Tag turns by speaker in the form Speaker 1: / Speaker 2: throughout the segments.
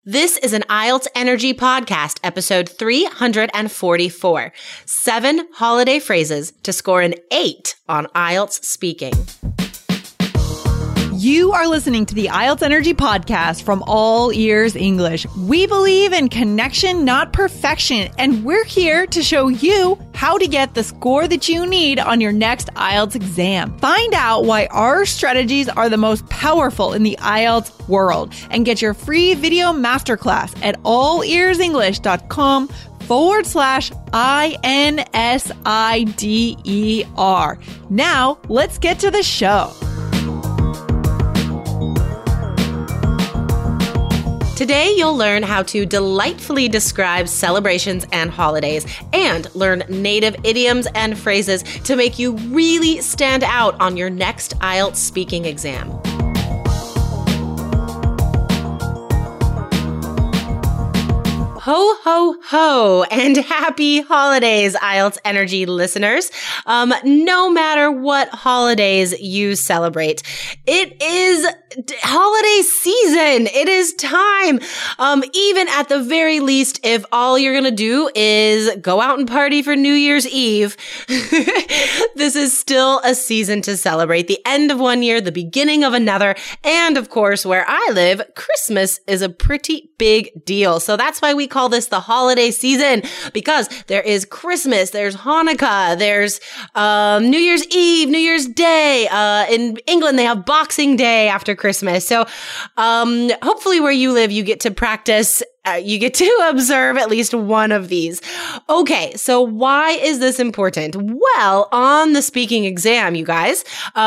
Speaker 1: This is an IELTS Energy Podcast, episode 344. 7 holiday phrases to score an 8 on IELTS speaking.
Speaker 2: You are listening to the IELTS Energy Podcast from All Ears English. We believe in connection, not perfection, and we're here to show you how to get the score that you need on your next IELTS exam. Find out why our strategies are the most powerful in the IELTS world and get your free video masterclass at allearsenglish.com/INSIDER. Now, let's get to the show.
Speaker 1: Today, you'll learn how to delightfully describe celebrations and holidays and learn native idioms and phrases to make you really stand out on your next IELTS speaking exam. Ho, ho, ho, and happy holidays, IELTS Energy listeners. No matter what holidays you celebrate, it is holiday season. It is time. Even at the very least, if all you're going to do is go out and party for New Year's Eve, this is still a season to celebrate the end of one year, the beginning of another. And of course, where I live, Christmas is a pretty big deal. So that's why we call this the holiday season, because there is Christmas, there's Hanukkah, there's New Year's Eve, New Year's Day. In England, they have Boxing Day after Christmas. So hopefully where you live, you get to practice, you get to observe at least one of these. Okay, so why is this important? Well, on the speaking exam, you guys,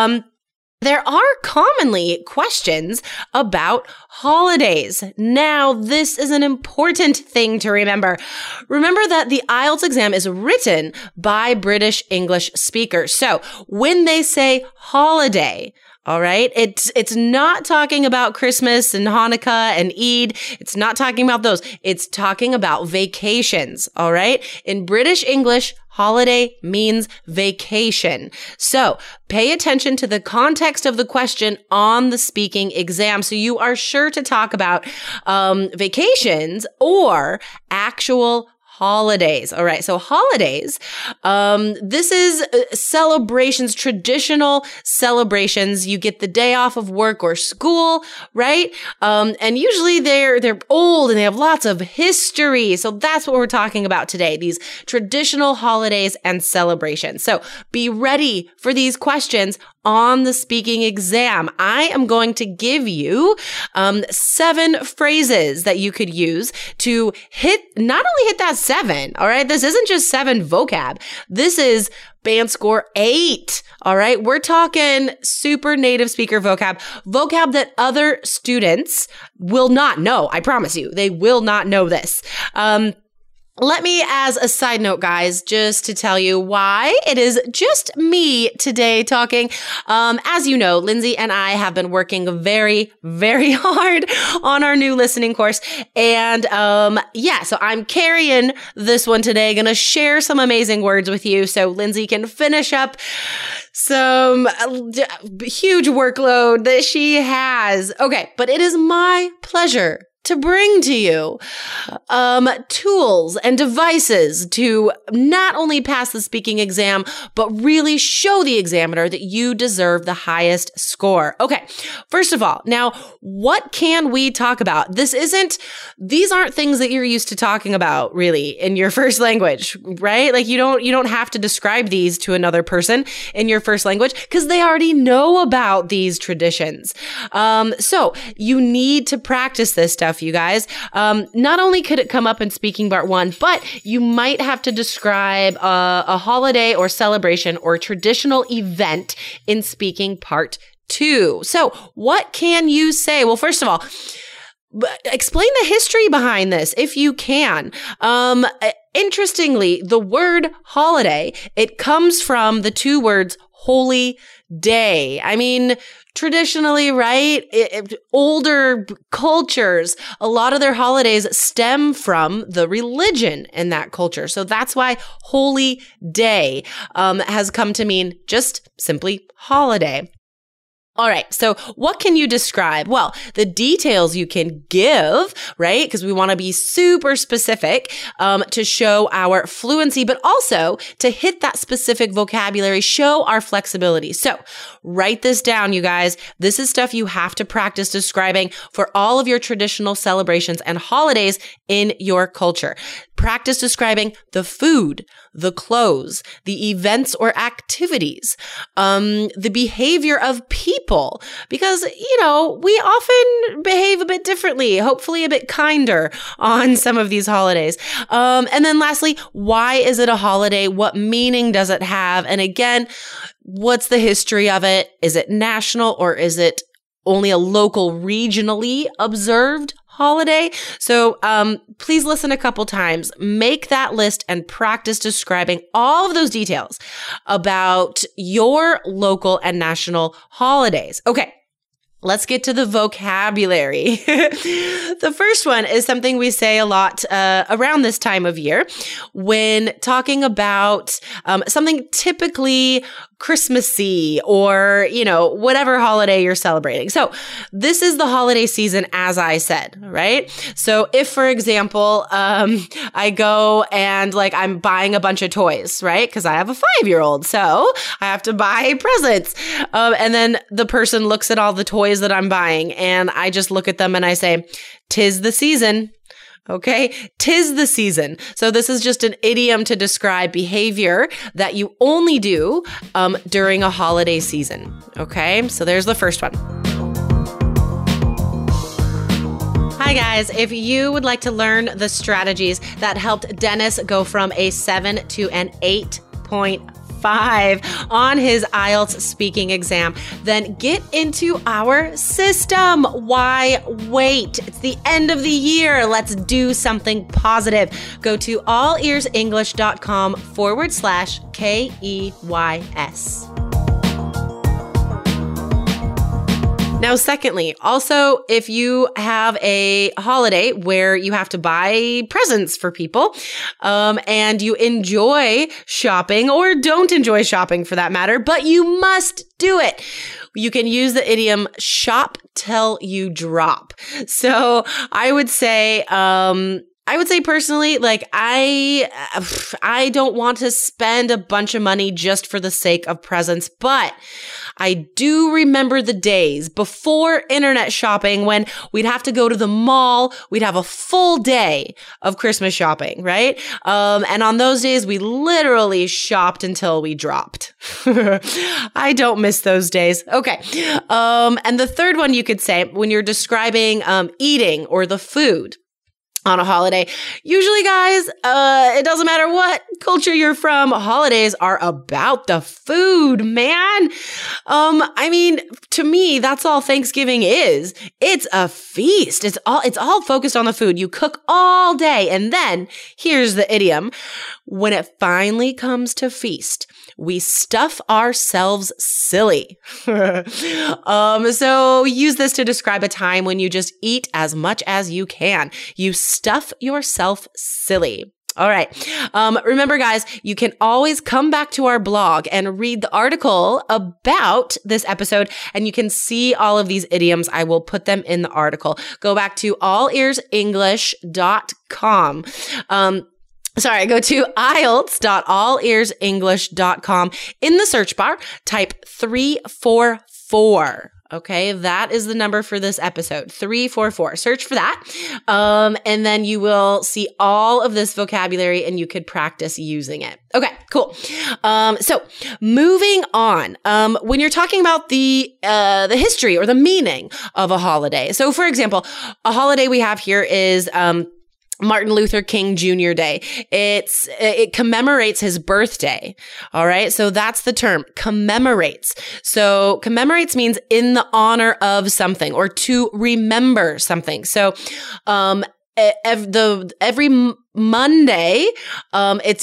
Speaker 1: there are commonly questions about holidays. Now, this is an important thing to remember. Remember that the IELTS exam is written by British English speakers. So when they say holiday, all right, it's not talking about Christmas and Hanukkah and Eid. It's not talking about those. It's talking about vacations, all right? In British English, holiday means vacation. So pay attention to the context of the question on the speaking exam. So you are sure to talk about vacations or actual holidays. All right. So holidays, this is celebrations, traditional celebrations. You get the day off of work or school, right? And usually they're old and they have lots of history. So that's what we're talking about today, these traditional holidays and celebrations. So be ready for these questions on the speaking exam. I am going to give you 7 phrases that you could use to not only hit that 7, all right? This isn't just 7 vocab. This is band score 8, all right? We're talking super native speaker vocab that other students will not know. I promise you, they will not know this. Let me, as a side note, guys, just to tell you why it is just me today talking. As you know, Lindsay and I have been working very, very hard on our new listening course. And so I'm carrying this one today, going to share some amazing words with you so Lindsay can finish up some huge workload that she has. Okay, but it is my pleasure to bring to you tools and devices to not only pass the speaking exam, but really show the examiner that you deserve the highest score. Okay, first of all, now, what can we talk about? These aren't things that you're used to talking about, really, in your first language, right? Like, you don't have to describe these to another person in your first language because they already know about these traditions. So you need to practice this stuff, you guys. Not only could it come up in speaking part 1, but you might have to describe a holiday or celebration or traditional event in speaking part 2. So what can you say? Well, first of all, explain the history behind this if you can. Interestingly, the word holiday, it comes from the 2 words holy day. I mean, traditionally, right? Older cultures, a lot of their holidays stem from the religion in that culture. So that's why holy day has come to mean just simply holiday. All right. So what can you describe? Well, the details you can give, right? Because we want to be super specific to show our fluency, but also to hit that specific vocabulary, show our flexibility. So write this down, you guys. This is stuff you have to practice describing for all of your traditional celebrations and holidays in your culture. Practice describing the food, the clothes, the events or activities, the behavior of people, because, we often behave a bit differently, hopefully a bit kinder on some of these holidays. And then lastly, why is it a holiday? What meaning does it have? And again, what's the history of it? Is it national or is it only a local, regionally observed holiday? So please listen a couple times, make that list and practice describing all of those details about your local and national holidays. Okay. Let's get to the vocabulary. The first one is something we say a lot around this time of year when talking about something typically Christmassy or, whatever holiday you're celebrating. So this is the holiday season, as I said, right? So if, for example, I go and I'm buying a bunch of toys, right? Because I have a 5-year-old, so I have to buy presents. And then the person looks at all the toys that I'm buying and I just look at them and I say, "'Tis the season." Okay, 'tis the season. So this is just an idiom to describe behavior that you only do during a holiday season. Okay, so there's the first one. Hi guys, if you would like to learn the strategies that helped Dennis go from a 7 to an 8.5 on his IELTS speaking exam, then get into our system. Why wait? It's the end of the year. Let's do something positive. Go to allearsenglish.com/KEYS. Now, secondly, also, if you have a holiday where you have to buy presents for people, and you enjoy shopping or don't enjoy shopping for that matter, but you must do it, you can use the idiom shop till you drop. So I would say personally, I don't want to spend a bunch of money just for the sake of presents, but I do remember the days before internet shopping when we'd have to go to the mall. We'd have a full day of Christmas shopping, right? And on those days, we literally shopped until we dropped. I don't miss those days. Okay. And the third one you could say when you're describing eating or the food on a holiday. Usually, guys, it doesn't matter what culture you're from, holidays are about the food, man. To me, that's all Thanksgiving is. It's a feast. It's all focused on the food. You cook all day. And then here's the idiom. When it finally comes to feast, we stuff ourselves silly. So use this to describe a time when you just eat as much as you can. You stuff yourself silly. All right. Remember, guys, you can always come back to our blog and read the article about this episode, and you can see all of these idioms. I will put them in the article. Go back to allearsenglish.com. Go to IELTS.allearsenglish.com. In the search bar, type 344. Okay, that is the number for this episode, 344. Search for that. And then you will see all of this vocabulary and you could practice using it. Okay, cool. So moving on, when you're talking about the history or the meaning of a holiday. So for example, a holiday we have here is, Martin Luther King Jr. Day. It commemorates his birthday. All right. So that's the term, commemorates. So commemorates means in the honor of something or to remember something. So, every Monday, it's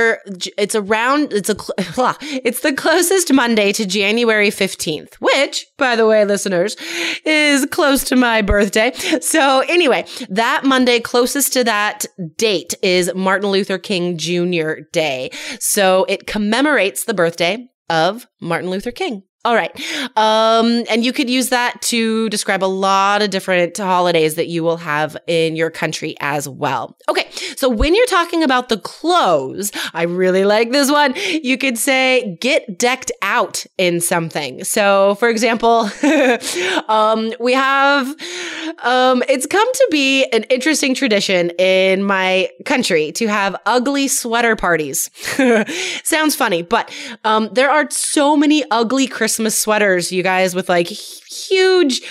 Speaker 1: the closest Monday to January 15th, which, by the way, listeners, is close to my birthday. So anyway, that Monday closest to that date is Martin Luther King Jr. Day. So it commemorates the birthday of Martin Luther King. All right. And you could use that to describe a lot of different holidays that you will have in your country as well. Okay. So when you're talking about the clothes, I really like this one. You could say get decked out in something. So for example, we have, it's come to be an interesting tradition in my country to have ugly sweater parties. Sounds funny, but there are so many ugly Christmas sweaters, you guys, with like huge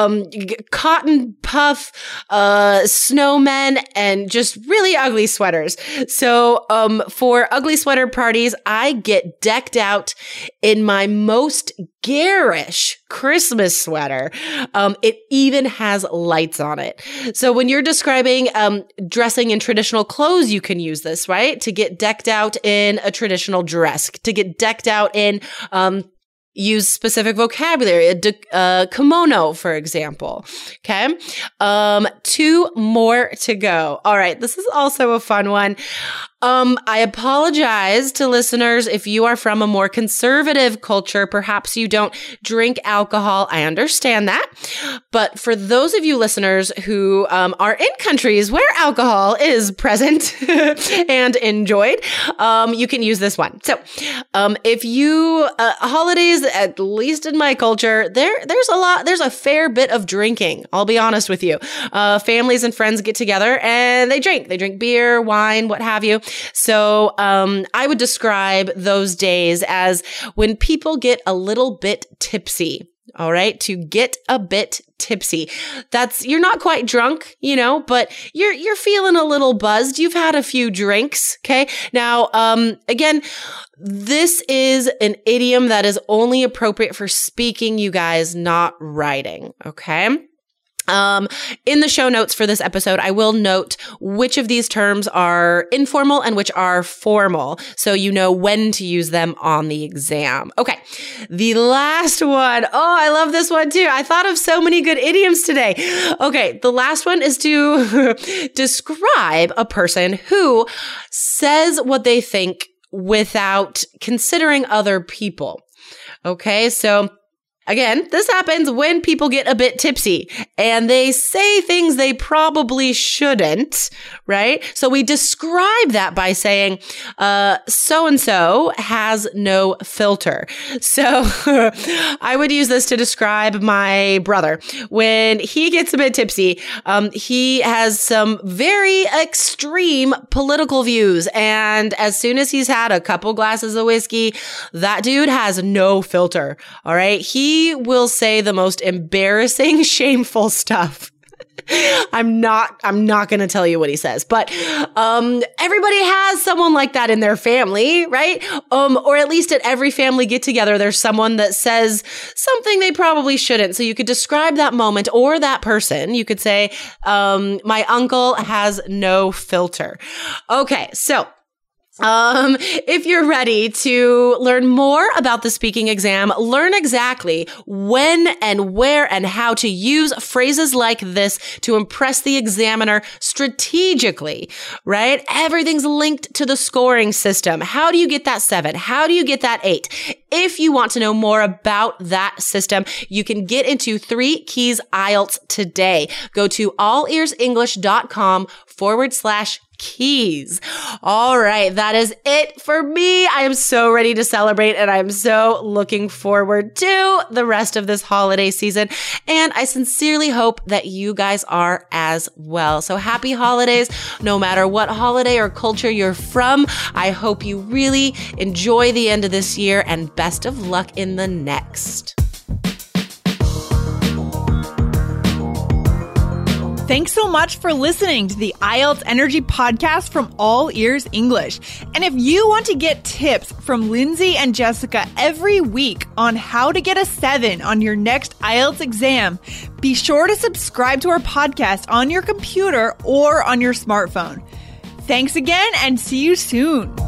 Speaker 1: cotton puff snowmen and just really ugly sweaters. So for ugly sweater parties, I get decked out in my most garish Christmas sweater. It even has lights on it. So when you're describing dressing in traditional clothes, you can use this, right? To get decked out in a traditional dress, to get decked out in use specific vocabulary, a kimono, for example. Okay. 2 more to go. All right. This is also a fun one. I apologize to listeners if you are from a more conservative culture. Perhaps you don't drink alcohol. I understand that. But for those of you listeners who are in countries where alcohol is present and enjoyed, you can use this one. So if you, holidays, at least in my culture, there's a fair bit of drinking. I'll be honest with you. Families and friends get together and they drink. They drink beer, wine, what have you. So I would describe those days as when people get a little bit tipsy. All right. To get a bit tipsy. You're not quite drunk, but you're feeling a little buzzed. You've had a few drinks. Okay. Now, again, this is an idiom that is only appropriate for speaking, you guys, not writing. Okay. In the show notes for this episode, I will note which of these terms are informal and which are formal, so you know when to use them on the exam. Okay. The last one. Oh, I love this one too. I thought of so many good idioms today. Okay. The last one is to describe a person who says what they think without considering other people. Okay. So again, this happens when people get a bit tipsy and they say things they probably shouldn't, right? So we describe that by saying, so-and-so has no filter. So I would use this to describe my brother. When he gets a bit tipsy, he has some very extreme political views. And as soon as he's had a couple glasses of whiskey, that dude has no filter. All right. He will say the most embarrassing, shameful stuff. I'm not going to tell you what he says, but everybody has someone like that in their family, right? Or at least at every family get together, there's someone that says something they probably shouldn't. So you could describe that moment or that person. You could say, my uncle has no filter. Okay. So if you're ready to learn more about the speaking exam, learn exactly when and where and how to use phrases like this to impress the examiner strategically, right? Everything's linked to the scoring system. How do you get that 7? How do you get that 8? If you want to know more about that system, you can get into 3 Keys IELTS today. Go to allearsenglish.com/keys. All right. That is it for me. I am so ready to celebrate and I'm so looking forward to the rest of this holiday season. And I sincerely hope that you guys are as well. So happy holidays, no matter what holiday or culture you're from. I hope you really enjoy the end of this year and best of luck in the next.
Speaker 2: Thanks so much for listening to the IELTS Energy Podcast from All Ears English. And if you want to get tips from Lindsay and Jessica every week on how to get a 7 on your next IELTS exam, be sure to subscribe to our podcast on your computer or on your smartphone. Thanks again and see you soon.